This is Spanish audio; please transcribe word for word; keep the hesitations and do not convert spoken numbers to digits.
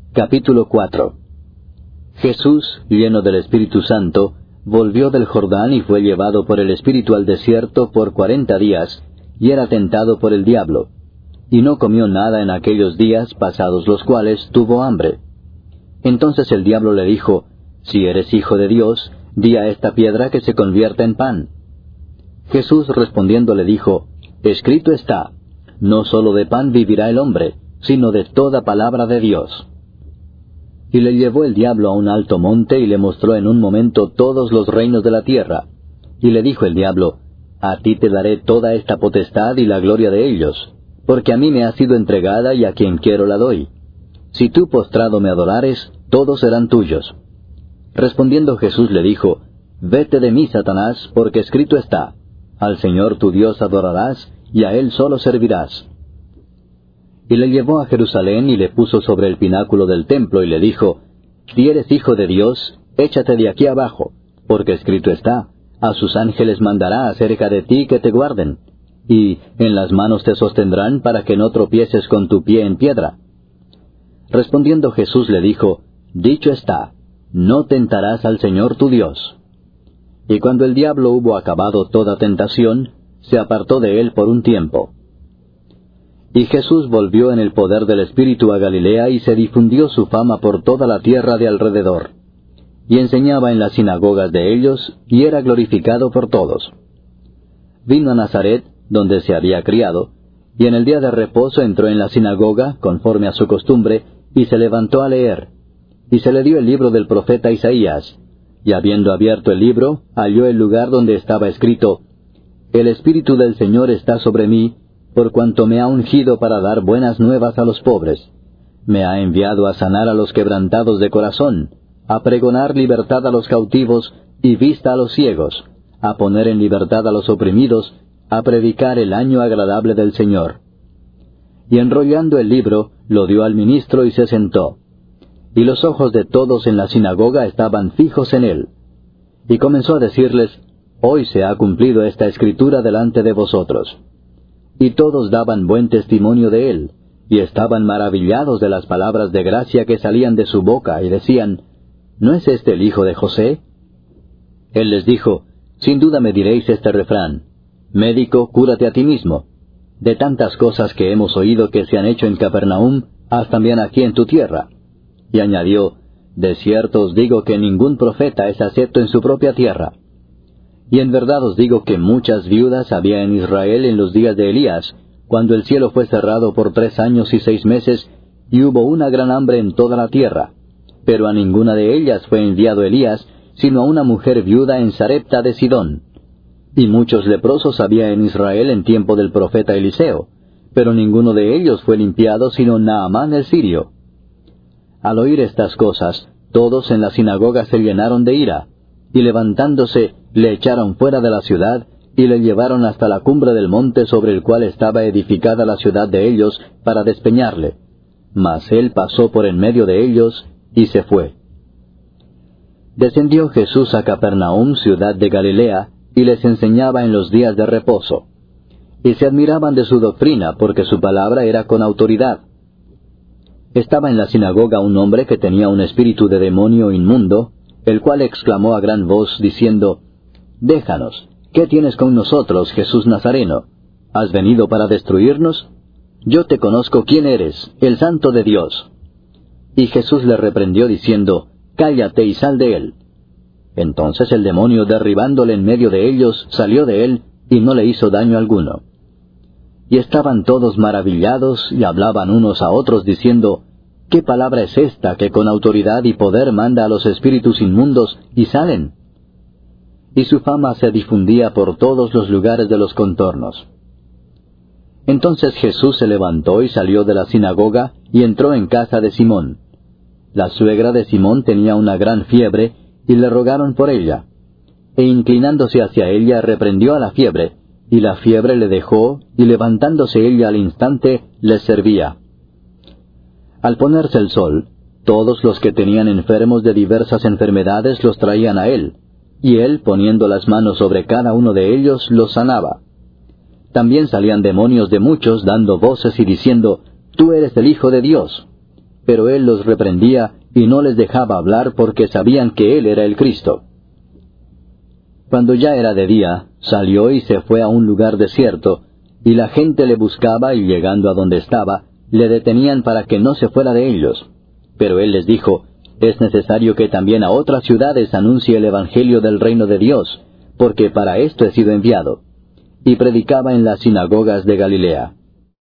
Capítulo cuatro. Jesús, lleno del Espíritu Santo, volvió del Jordán y fue llevado por el Espíritu al desierto por cuarenta días, y era tentado por el diablo. Y no comió nada en aquellos días, pasados los cuales tuvo hambre. Entonces el diablo le dijo, Si eres hijo de Dios, di a esta piedra que se convierta en pan. Jesús respondiendo le dijo, Escrito está, no sólo de pan vivirá el hombre, sino de toda palabra de Dios. Y le llevó el diablo a un alto monte y le mostró en un momento todos los reinos de la tierra. Y le dijo el diablo, A ti te daré toda esta potestad y la gloria de ellos, porque a mí me ha sido entregada y a quien quiero la doy. Si tú postrado me adorares, todos serán tuyos. Respondiendo Jesús le dijo, Vete de mí, Satanás, porque escrito está, Al Señor tu Dios adorarás, y a Él solo servirás. Y le llevó a Jerusalén y le puso sobre el pináculo del templo y le dijo, Si eres hijo de Dios, échate de aquí abajo, porque escrito está, A sus ángeles mandará acerca de ti que te guarden, y en las manos te sostendrán para que no tropieces con tu pie en piedra. Respondiendo Jesús le dijo, Dicho está, no tentarás al Señor tu Dios. Y cuando el diablo hubo acabado toda tentación, se apartó de él por un tiempo. Y Jesús volvió en el poder del Espíritu a Galilea y se difundió su fama por toda la tierra de alrededor. Y enseñaba en las sinagogas de ellos, y era glorificado por todos. Vino a Nazaret, donde se había criado, y en el día de reposo entró en la sinagoga, conforme a su costumbre, y se levantó a leer. Y se le dio el libro del profeta Isaías, y habiendo abierto el libro, halló el lugar donde estaba escrito, El Espíritu del Señor está sobre mí, por cuanto me ha ungido para dar buenas nuevas a los pobres. Me ha enviado a sanar a los quebrantados de corazón, a pregonar libertad a los cautivos y vista a los ciegos, a poner en libertad a los oprimidos, a predicar el año agradable del Señor. Y enrollando el libro, lo dio al ministro y se sentó. Y los ojos de todos en la sinagoga estaban fijos en él. Y comenzó a decirles, Hoy se ha cumplido esta escritura delante de vosotros. Y todos daban buen testimonio de él, y estaban maravillados de las palabras de gracia que salían de su boca, y decían, ¿No es este el hijo de José? Él les dijo, Sin duda me diréis este refrán, Médico, cúrate a ti mismo. De tantas cosas que hemos oído que se han hecho en Capernaum, haz también aquí en tu tierra. Y añadió, De cierto os digo que ningún profeta es acepto en su propia tierra. Y en verdad os digo que muchas viudas había en Israel en los días de Elías, cuando el cielo fue cerrado por tres años y seis meses, y hubo una gran hambre en toda la tierra. Pero a ninguna de ellas fue enviado Elías, sino a una mujer viuda en Sarepta de Sidón. Y muchos leprosos había en Israel en tiempo del profeta Eliseo, pero ninguno de ellos fue limpiado sino Naamán el sirio. Al oír estas cosas, todos en la sinagoga se llenaron de ira, y levantándose, le echaron fuera de la ciudad, y le llevaron hasta la cumbre del monte sobre el cual estaba edificada la ciudad de ellos, para despeñarle. Mas él pasó por en medio de ellos, y se fue. Descendió Jesús a Capernaum, ciudad de Galilea, y les enseñaba en los días de reposo. Y se admiraban de su doctrina, porque su palabra era con autoridad. Estaba en la sinagoga un hombre que tenía un espíritu de demonio inmundo, el cual exclamó a gran voz, diciendo, Déjanos, ¿qué tienes con nosotros, Jesús Nazareno? ¿Has venido para destruirnos? Yo te conozco quién eres, el Santo de Dios. Y Jesús le reprendió diciendo, Cállate y sal de él. Entonces el demonio, derribándole en medio de ellos, salió de él, y no le hizo daño alguno. Y estaban todos maravillados, y hablaban unos a otros, diciendo, ¿Qué palabra es esta que con autoridad y poder manda a los espíritus inmundos, y salen? Y su fama se difundía por todos los lugares de los contornos. Entonces Jesús se levantó y salió de la sinagoga, y entró en casa de Simón. La suegra de Simón tenía una gran fiebre, y le rogaron por ella. E inclinándose hacia ella, reprendió a la fiebre, y la fiebre le dejó, y levantándose ella al instante, les servía. Al ponerse el sol, todos los que tenían enfermos de diversas enfermedades los traían a él, y él, poniendo las manos sobre cada uno de ellos, los sanaba. También salían demonios de muchos, dando voces y diciendo, Tú eres el Hijo de Dios. pero él los reprendía y no les dejaba hablar porque sabían que él era el Cristo. Cuando ya era de día, salió y se fue a un lugar desierto, y la gente le buscaba y llegando a donde estaba, le detenían para que no se fuera de ellos. Pero él les dijo, es necesario que también a otras ciudades anuncie el Evangelio del reino de Dios, porque para esto he sido enviado. Y predicaba en las sinagogas de Galilea.